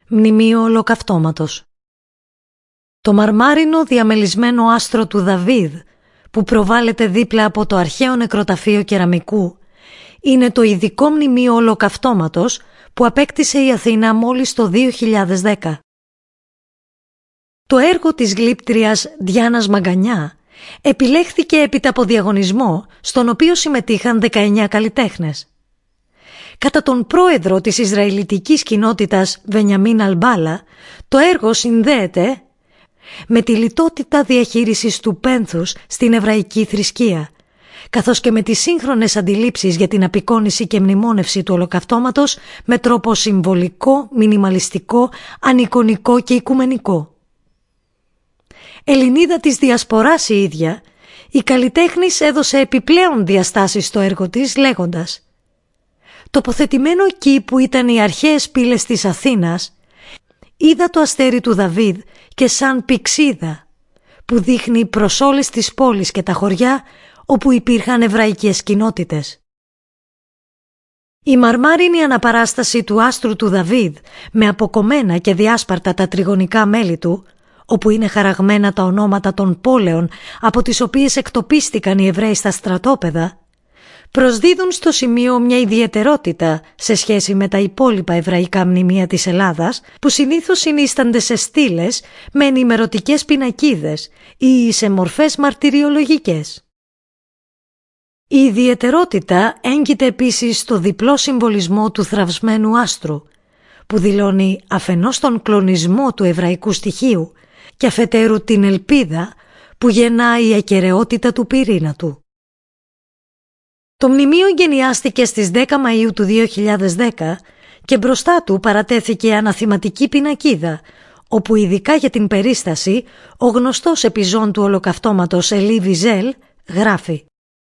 Μνημείο Ολοκαυτώματος. Το μαρμάρινο διαμελισμένο άστρο του Δαβίδ, που προβάλλεται δίπλα από το αρχαίο νεκροταφείο κεραμικού, είναι το ειδικό μνημείο Ολοκαυτώματος που απέκτησε η Αθήνα μόλις το 2010. Το έργο της γλύπτριας Διάννας Μαγκανιά επιλέχθηκε έπειτα από διαγωνισμό, στον οποίο συμμετείχαν 19 καλλιτέχνες. Κατά τον πρόεδρο της Ισραηλιτικής κοινότητας Βενιαμίν Αλμπάλα, το έργο συνδέεται με τη λιτότητα διαχείρισης του πένθους στην εβραϊκή θρησκεία, καθώς και με τις σύγχρονες αντιλήψεις για την απεικόνιση και μνημόνευση του Ολοκαυτώματος με τρόπο συμβολικό, μινιμαλιστικό, ανεικονικό και οικουμενικό. Ελληνίδα της Διασποράς η ίδια, η καλλιτέχνης έδωσε επιπλέον διαστάσεις στο έργο της λέγοντας: «Τοποθετημένο εκεί που ήταν οι αρχαίες πύλες της Αθήνας, είδα το αστέρι του Δαβίδ και σαν πυξίδα που δείχνει προς όλες τις πόλεις και τα χωριά όπου υπήρχαν εβραϊκές κοινότητες». Η μαρμάρινη αναπαράσταση του άστρου του Δαβίδ με αποκομμένα και διάσπαρτα τα τριγωνικά μέλη του, όπου είναι χαραγμένα τα ονόματα των πόλεων από τις οποίες εκτοπίστηκαν οι Εβραίοι στα στρατόπεδα, προσδίδουν στο σημείο μια ιδιαιτερότητα σε σχέση με τα υπόλοιπα εβραϊκά μνημεία της Ελλάδας, που συνήθως συνίστανται σε στήλες με ενημερωτικές πινακίδες ή σε μορφές μαρτυριολογικές. Η ιδιαιτερότητα έγκυται επίσης στο διπλό συμβολισμό του θραυσμένου άστρου, που δηλώνει αφενός τον κλονισμό του εβραϊκού στοιχείου και αφετέρου την ελπίδα που γεννάει η ακεραιότητα του πυρήνα του. Το μνημείο γενιάστηκε στις 10 Μαΐου του 2010 και μπροστά του παρατέθηκε αναθηματική πινακίδα, όπου ειδικά για την περίσταση ο γνωστός επιζών του Ολοκαυτώματος Ελί Βιζέλ γράφει: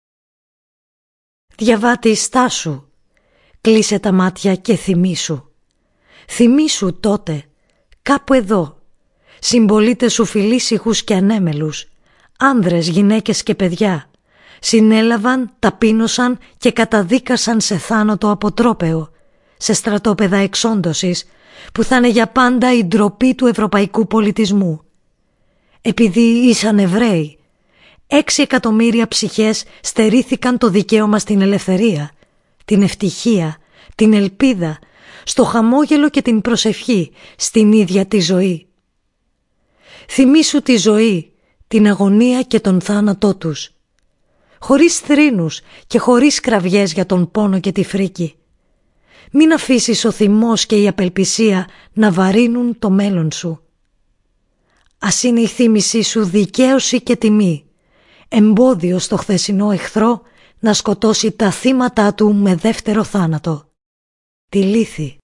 «Διαβάτη, στάσου, κλείσε τα μάτια και θυμήσου. Θυμήσου τότε, κάπου εδώ, συμπολίτες σου φιλήσυχους και ανέμελους, άνδρες, γυναίκες και παιδιά, συνέλαβαν, ταπείνωσαν και καταδίκασαν σε θάνατο αποτρόπαιο, σε στρατόπεδα εξόντωσης, που θα είναι για πάντα η ντροπή του ευρωπαϊκού πολιτισμού. Επειδή ήσαν Εβραίοι, 6 εκατομμύρια ψυχές στερήθηκαν το δικαίωμα στην ελευθερία, την ευτυχία, την ελπίδα, στο χαμόγελο και την προσευχή, στην ίδια τη ζωή. Θυμήσου τη ζωή, την αγωνία και τον θάνατό τους, χωρίς θρήνους και χωρίς κραυγές για τον πόνο και τη φρίκη. Μην αφήσεις ο θυμός και η απελπισία να βαρύνουν το μέλλον σου. Ας είναι η θύμησή σου δικαίωση και τιμή, εμπόδιο στο χθεσινό εχθρό να σκοτώσει τα θύματα του με δεύτερο θάνατο. Τη λύθη.